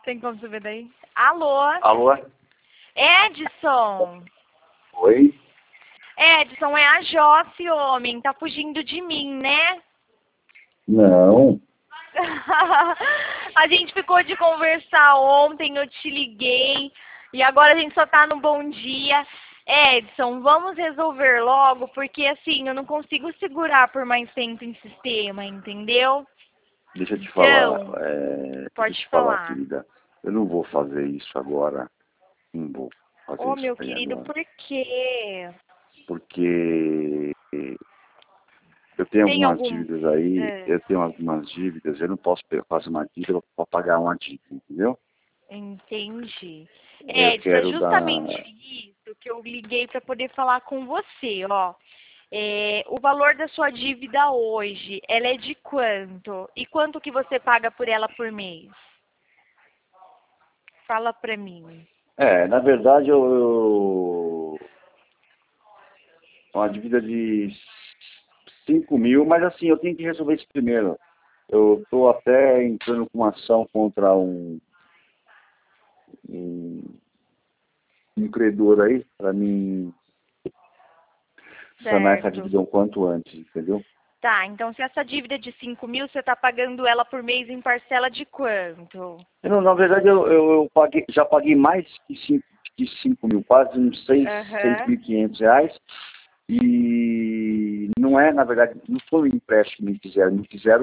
Tem como você ver daí? Alô? Alô? Edson? Oi? Edson, é a Josse, homem. Tá fugindo de mim, né? Não. A gente ficou de conversar ontem, eu te liguei. E agora a gente só tá no bom dia. Edson, vamos resolver logo, porque assim, eu não consigo segurar por mais tempo em sistema, entendeu? Deixa eu te Então, falar. pode Deixa eu te falar, falar. querida. Eu não vou fazer isso agora. Não vou fazer Ô, isso meu aí querido, agora. por quê? Porque eu tenho Tem algumas algum... dívidas aí. É, Eu tenho algumas dívidas. Eu não posso fazer uma dívida para pagar uma dívida, entendeu? entendi. Eu Edson, é quero justamente dar... isso que eu liguei para poder falar com você, ó. O valor da sua dívida hoje, ela é de quanto? E quanto que você paga por ela por mês? Fala pra mim. Na verdade, uma dívida de 5.000, mas assim, eu tenho que resolver isso primeiro. Eu estou até entrando com uma ação contra um, um credor aí, para mim sanar essa Certo. dívida o quanto antes, entendeu? Tá, então se essa dívida é de 5.000, você tá pagando ela por mês em parcela de quanto? Na verdade, eu já paguei mais que 5.000, quase uns Aham. 6.500 reais. E não é, na verdade, não foi um empréstimo que me fizeram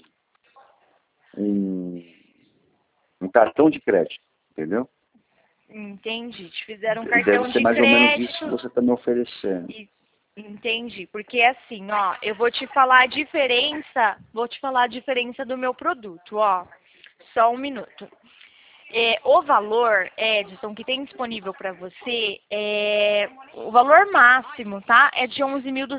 um, um cartão de crédito, entendeu? Entendi. Te fizeram um Deve cartão ser de mais ou menos isso que crédito. você está me oferecendo. Entendi, porque assim, ó, eu vou te falar a diferença do meu produto, ó. Só um minuto. O valor, Edson, que tem disponível para você, o valor máximo, tá? É de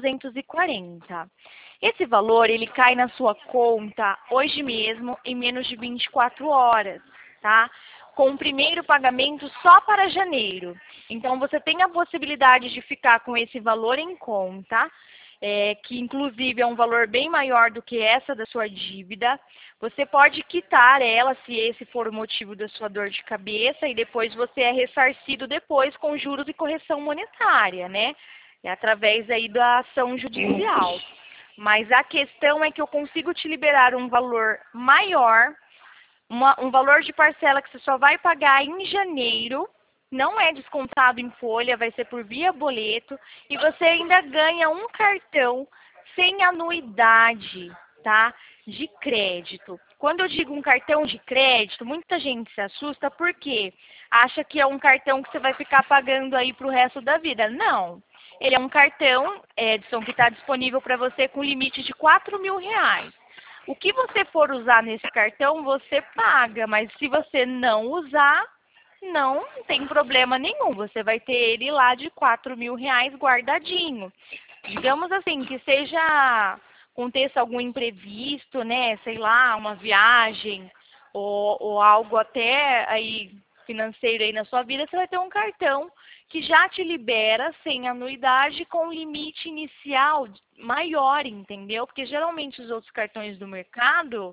11.240. Esse valor, ele cai na sua conta hoje mesmo, em menos de 24 horas, tá? Com o primeiro pagamento só para janeiro. Então, você tem a possibilidade de ficar com esse valor em conta, que inclusive é um valor bem maior do que essa da sua dívida. Você pode quitar ela, se esse for o motivo da sua dor de cabeça, e depois você é ressarcido depois com juros e correção monetária, né? Através aí da ação judicial. Mas a questão é que eu consigo te liberar um valor maior, um valor de parcela que você só vai pagar em janeiro, não é descontado em folha, vai ser por via boleto, e você ainda ganha um cartão sem anuidade, tá? De crédito. Quando eu digo um cartão de crédito, muita gente se assusta porque acha que é um cartão que você vai ficar pagando aí pro resto da vida. Não. Ele é um cartão, Edson, que está disponível para você com limite de R$ 4.000. O que você for usar nesse cartão, você paga, mas se você não usar, não tem problema nenhum. Você vai ter ele lá de R$ 4.000 guardadinho. Digamos assim, que aconteça algum imprevisto, né? Sei lá, uma viagem ou algo até aí financeiro aí na sua vida, você vai ter um cartão que já te libera sem anuidade com limite inicial maior, entendeu? Porque geralmente os outros cartões do mercado,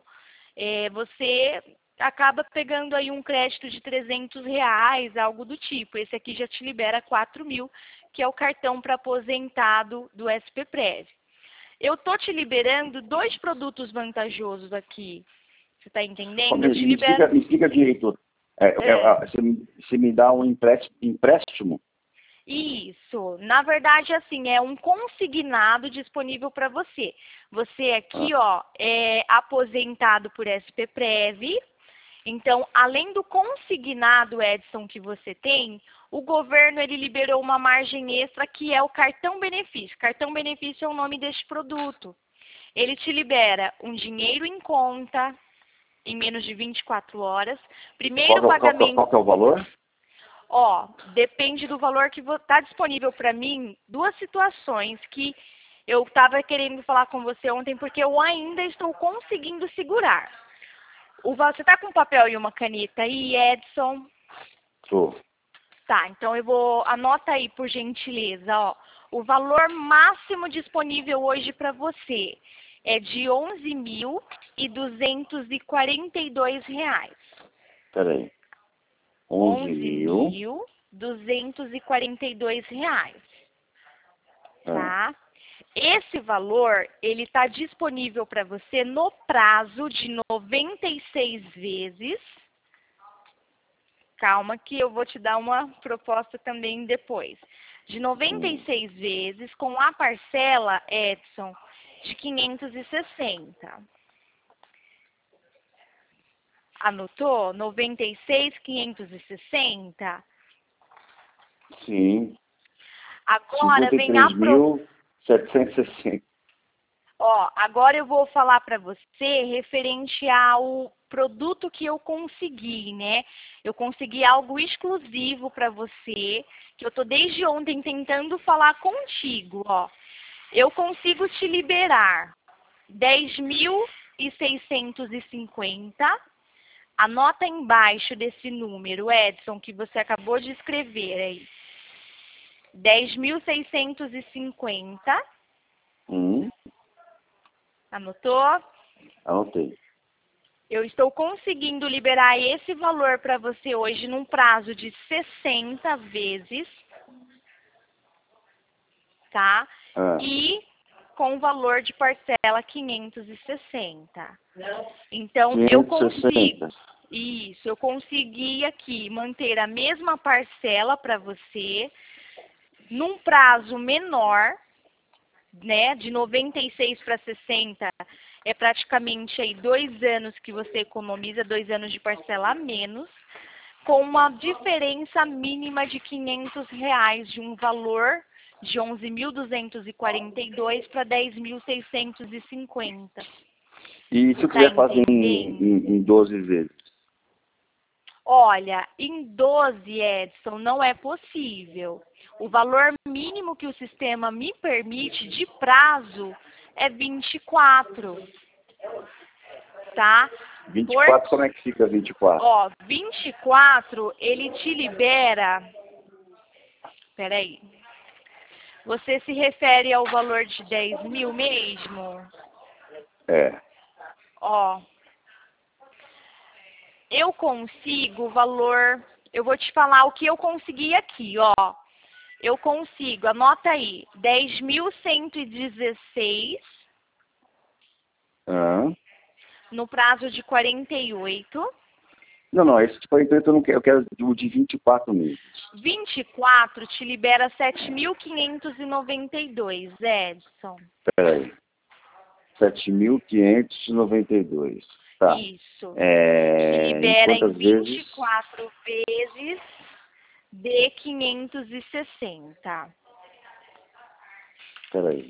você acaba pegando aí um crédito de R$ 300, algo do tipo. Esse aqui já te libera 4.000, que é o cartão para aposentado do SPPrev. Eu tô te liberando 2 produtos vantajosos aqui. Você está entendendo? Eu te libero... Me explica direito. Você me dá um empréstimo? Isso. Na verdade, assim, é um consignado disponível para você. Você aqui, ó, é aposentado por SPPrev. Então, além do consignado, Edson, que você tem, o governo ele liberou uma margem extra que é o cartão benefício. Cartão benefício é o nome deste produto. Ele te libera um dinheiro em conta em menos de 24 horas. Primeiro pagamento... Qual que é o valor? Ó, depende do valor que está disponível para mim. 2 situações que eu estava querendo falar com você ontem, porque eu ainda estou conseguindo segurar. Você está com um papel e uma caneta aí, Edson? Tô. Tá, então anota aí por gentileza, ó. O valor máximo disponível hoje para você é de R$ 11.242. Peraí. 11.242 reais, tá? Esse valor, ele está disponível para você no prazo de 96 vezes. Calma que eu vou te dar uma proposta também depois. De 96 vezes com a parcela, Edson, de 560. Anotou? 96, 560? Sim. Agora vem a 53.760. Ó, agora eu vou falar para você referente ao produto que eu consegui, né? Eu consegui algo exclusivo para você, que eu tô desde ontem tentando falar contigo, ó. Eu consigo te liberar 10.650. Anota embaixo desse número, Edson, que você acabou de escrever aí. 10.650. Anotou? Anotei. Eu estou conseguindo liberar esse valor para você hoje num prazo de 60 vezes, tá? E com o valor de parcela 560. Então, 560. eu consigo. Isso, eu consegui aqui manter a mesma parcela para você num prazo menor, né, de 96 para 60, é praticamente aí 2 anos que você economiza, 2 anos de parcela a menos, com uma diferença mínima de R$ 500, de um valor de 11.242 para 10.650. E se eu quiser fazer em 12 vezes? Olha, em 12, Edson, não é possível. O valor mínimo que o sistema me permite de prazo é 24. Tá? 24, como é que fica 24? Ó, 24, ele te libera... Peraí. Você se refere ao valor de 10 mil mesmo? É. Ó, eu consigo o valor... Eu vou te falar o que eu consegui aqui, ó. Eu consigo, anota aí, 10.116 no prazo de 48. Não, esse de 48 eu não quero, eu quero o de 24 meses. 24 te libera 7.592, Edson. Peraí. 7.592. Tá. Isso. Te libera em 24 vezes de 560. Peraí.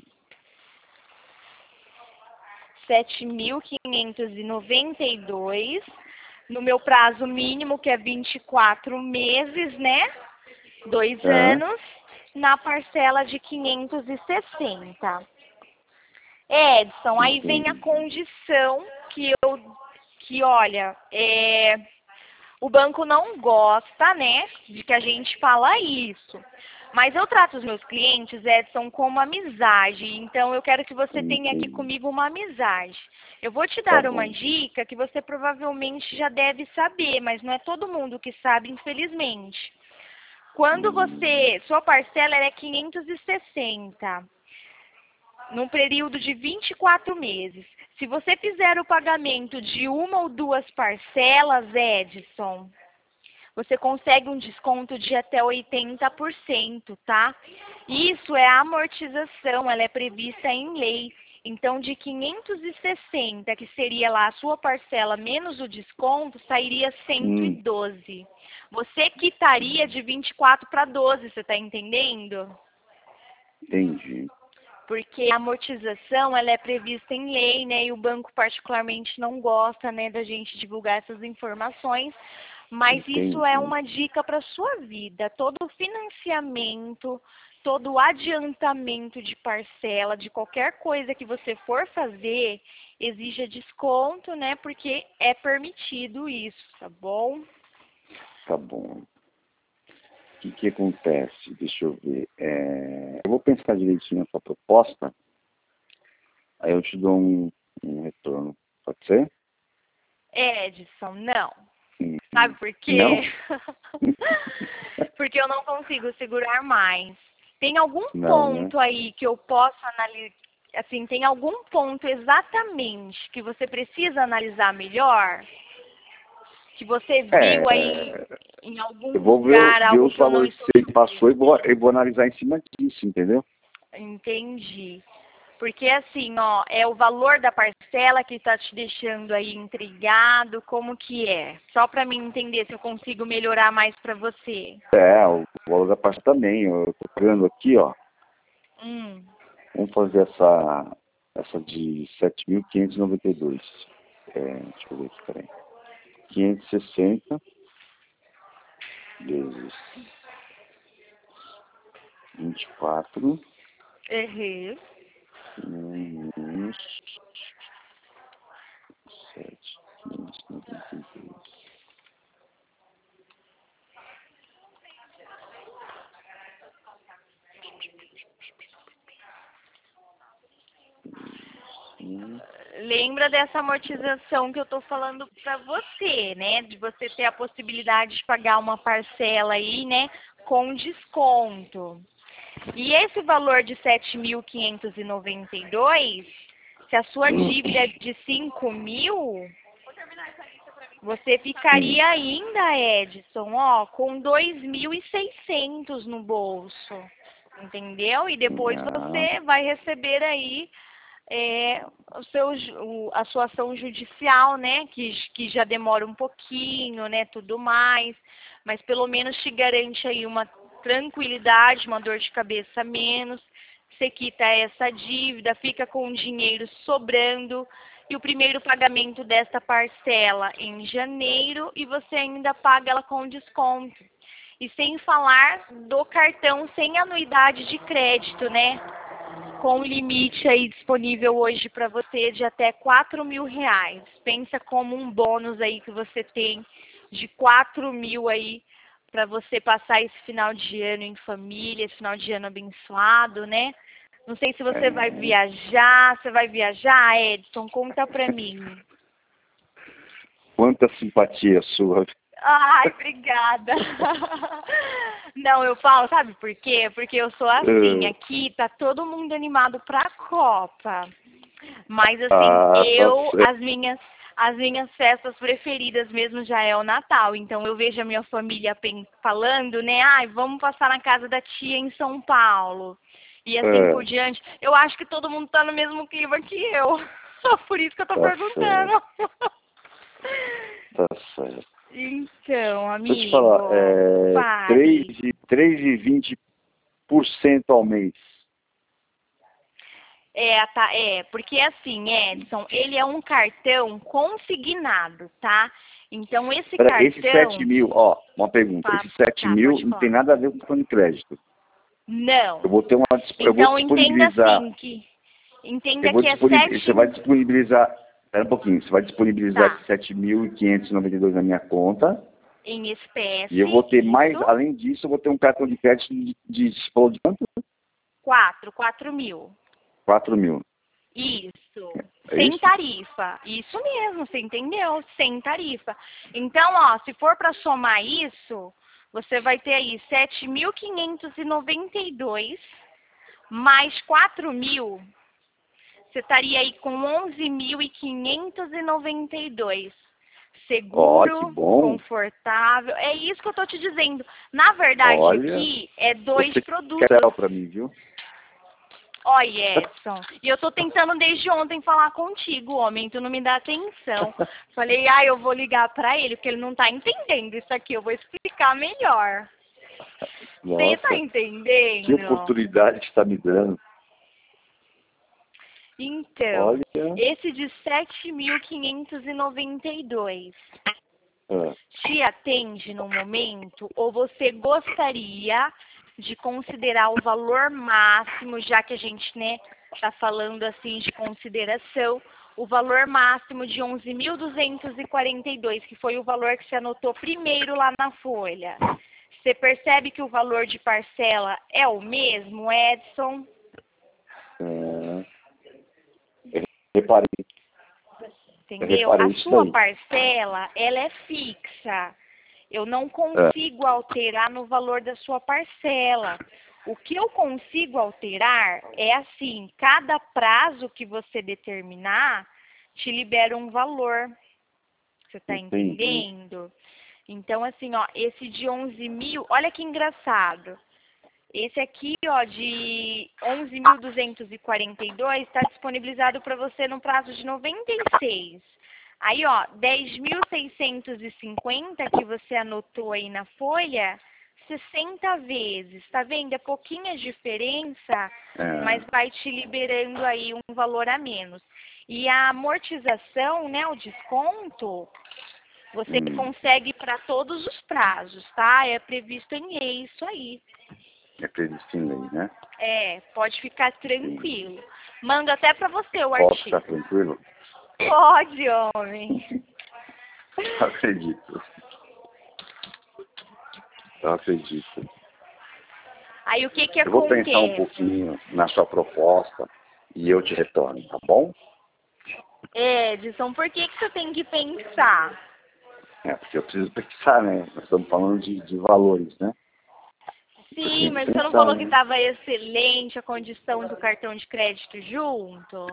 7.592 no meu prazo mínimo, que é 24 meses, né? 2 anos, na parcela de 560. Edson, aí vem a condição que olha, o banco não gosta, né, de que a gente fala isso. Mas eu trato os meus clientes, Edson, como amizade. Então, eu quero que você tenha aqui comigo uma amizade. Eu vou te dar uma dica que você provavelmente já deve saber, mas não é todo mundo que sabe, infelizmente. Quando sua parcela é 560, num período de 24 meses. Se você fizer o pagamento de 1 ou 2 parcelas, Edson, você consegue um desconto de até 80%, tá? Isso é a amortização, ela é prevista em lei. Então, de 560, que seria lá a sua parcela menos o desconto, sairia 112. Você quitaria de 24 para 12, você está entendendo? Entendi. Porque a amortização, ela é prevista em lei, né? E o banco particularmente não gosta, né, da gente divulgar essas informações. Mas isso é uma dica para a sua vida. Todo financiamento, todo adiantamento de parcela, de qualquer coisa que você for fazer, exija desconto, né? Porque é permitido isso, tá bom? Tá bom. O que acontece? Deixa eu ver. Eu vou pensar direitinho na sua proposta, aí eu te dou um retorno. Pode ser? Edson, não. Sabe por quê? Não? Porque eu não consigo segurar mais. Tem algum Não, né? ponto aí que eu posso analisar? Assim, tem algum ponto exatamente que você precisa analisar melhor? Que você viu aí É, em algum eu vou ver, lugar ver algo os que eu não valores estou que ele passou vendo? e vou analisar em cima disso, entendeu? Entendi. Porque assim, ó, é o valor da parcela que está te deixando aí intrigado, como que é? Só para mim entender se eu consigo melhorar mais para você. O valor da parte também. Eu tô pegando aqui, ó. Hum, Vamos fazer essa de 7.592. Deixa eu ver aqui, peraí. 560 vezes 24 errei. menos 7.592. Lembra dessa amortização que eu tô falando para você, né? De você ter a possibilidade de pagar uma parcela aí, né? Com desconto. E esse valor de 7.592, se a sua dívida é de 5.000, você Sim. ficaria ainda, Edson, ó, com 2.600 no bolso, entendeu? E depois Ah, você vai receber aí a sua ação judicial, né? Que já demora um pouquinho, né? Tudo mais, mas pelo menos te garante aí uma tranquilidade, uma dor de cabeça a menos. Você quita essa dívida, fica com o dinheiro sobrando e o primeiro pagamento desta parcela em janeiro e você ainda paga ela com desconto. E sem falar do cartão sem anuidade de crédito, né? Com limite aí disponível hoje para você de até R$ 4.000. Pensa como um bônus aí que você tem de 4.000 aí para você passar esse final de ano em família, esse final de ano abençoado, né? Não sei se você vai é. viajar. Você vai viajar, Edson? Conta pra mim. Quanta simpatia sua. Ai, obrigada. Não, eu falo, sabe por quê? Porque eu sou assim, aqui tá todo mundo animado pra Copa. Mas assim, Tá as minhas festas preferidas mesmo já é o Natal. Então eu vejo a minha família falando, né? Ai, vamos passar na casa da tia em São Paulo. E assim por diante. Eu acho que todo mundo tá no mesmo clima que eu. Por isso que eu tô tá certo, perguntando. tá certo. Então, Deixa eu te falar, amigo, fale. 3,20% ao mês. Porque assim, Edson, ele é um cartão consignado, tá? Então, esse Peraí, esse 7 cartão... mil, ó, uma pergunta. Esse 7 Tá, mil pode não tem falar. nada a ver com o plano de crédito. Eu Não. vou ter eu vou Então, entenda disponibilizar, assim, é você 7 vai mil... disponibilizar, espera um pouquinho, você vai disponibilizar Tá, esses 7.592 na minha conta, em e eu espécie, vou ter mais, isso. além disso, eu vou ter um cartão de crédito você falou de quanto? 4.000. 4.000. Isso. É Sem isso? tarifa. Isso mesmo, você entendeu? Sem tarifa. Então, ó, se for para somar isso, você vai ter aí 7.592 mais 4.000. Você estaria aí com 11.592. Ó, que Seguro, bom. confortável. É isso que eu tô te dizendo. Na verdade, Olha, aqui é dois você produtos. quer para mim, viu? Olha, Edson, e eu tô tentando desde ontem falar contigo, homem, tu não me dá atenção. Falei, eu vou ligar pra ele, porque ele não tá entendendo isso aqui, eu vou explicar melhor. Você tá Nossa, que entendendo? oportunidade que está me dando. Então, Olha, esse de 7.592 ah, te atende no momento ou você gostaria de considerar o valor máximo, já que a gente, né, está falando assim de consideração, o valor máximo de 11.242, que foi o valor que você anotou primeiro lá na folha. Você percebe que o valor de parcela é o mesmo, Edson? ah, reparei. entendeu? A sua parcela, ela é fixa. Eu não consigo alterar no valor da sua parcela. O que eu consigo alterar é assim, cada prazo que você determinar, te libera um valor. Você está entendendo? Então, assim, ó, esse de 11 mil, olha que engraçado. Esse aqui, ó, de 11.242 está disponibilizado para você no prazo de 96. Aí, ó, 10.650 que você anotou aí na folha, 60 vezes. Tá vendo? É pouquinha diferença, mas vai te liberando aí um valor a menos. E a amortização, né, o desconto, você consegue para todos os prazos, tá? É previsto em lei isso aí. É previsto em lei, né? Pode ficar tranquilo. Mando até para você o Posso artigo. ficar tranquilo? Pode, homem. Eu acredito. Eu acredito. Aí o que Eu vou acontece? pensar um pouquinho na sua proposta e eu te retorno, tá bom? Edson, por que você tem que pensar? Porque eu preciso pensar, né? Nós estamos falando de valores, né? Sim, mas você não falou que estava excelente a condição do cartão de crédito junto?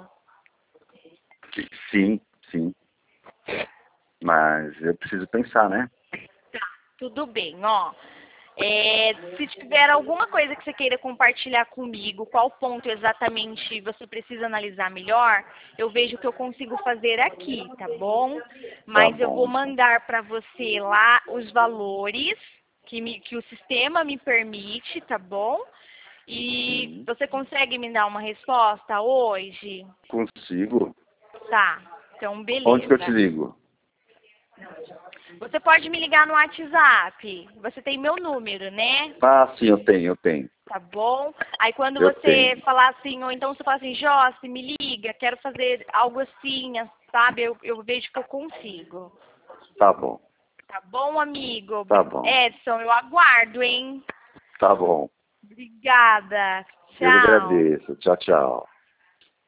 Sim, sim. Mas eu preciso pensar, né? Tá, tudo bem, ó. Se tiver alguma coisa que você queira compartilhar comigo, qual ponto exatamente você precisa analisar melhor, eu vejo o que eu consigo fazer aqui, tá bom? Mas eu vou mandar para você lá os valores que o sistema me permite, tá bom? E você consegue me dar uma resposta hoje? Consigo. Tá, então beleza. Onde que eu te ligo? Você pode me ligar no WhatsApp. Você tem meu número, né? Ah, sim, eu tenho. Tá bom? Aí quando Eu você tenho. falar assim, ou então você fala assim, Josi, me liga, quero fazer algo assim, sabe? Eu vejo que eu consigo. Tá bom. Tá bom, amigo? Tá bom. Edson, eu aguardo, hein? Tá bom. Obrigada. Eu Tchau. agradeço. Tchau, tchau.